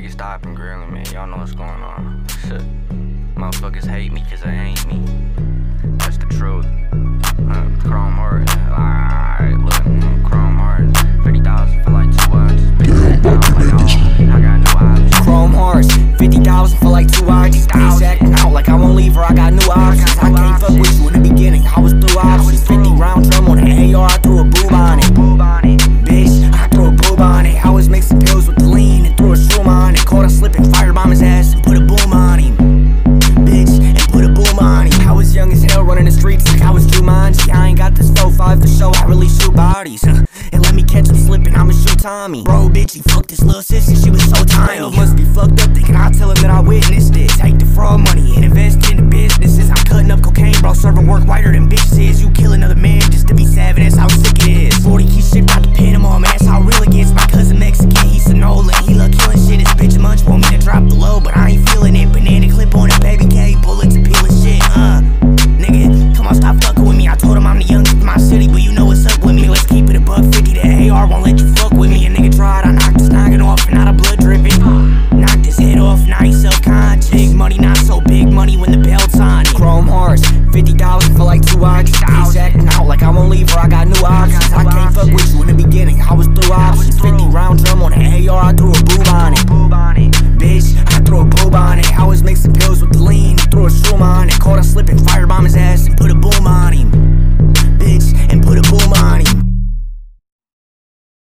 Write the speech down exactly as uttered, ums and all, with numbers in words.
niggas stopping grilling, man. Y'all know what's going on. Shit. Motherfuckers hate me cause I ain't me. That's the truth. Uh, Chrome Hearts. Alright, look. Chrome Hearts. fifty thousand for like two hours. Bitch, like, oh, I got new options. Chrome Hearts. fifty thousand for like two hours. Bitch acting out like I won't leave her. I got new options. I can't fuck with you in the beginning. I was through options. fifty round drum on the A R. I threw a boob on it. Bitch, I threw a boob on it. I was mixing pills with the lean and threw a shroom on it. Caught a slipping, firebomb his ass and put a boom on him. Bitch, and put a boom on him. I was young as hell running the streets like I was Jumanji. I ain't got this four five for show, I really shoot bodies. Huh? And let me catch him slipping, I'ma shoot Tommy. Bro, bitch, he fucked this little sister, she was so tiny. Must be fucked up thinking I'll tell him that I witnessed it. Take the fraud money and invest in the businesses. I'm cutting up cocaine, bro, serving work whiter than bitches is. You kill another man just to be savage, that's how sick it is. forty keys shipping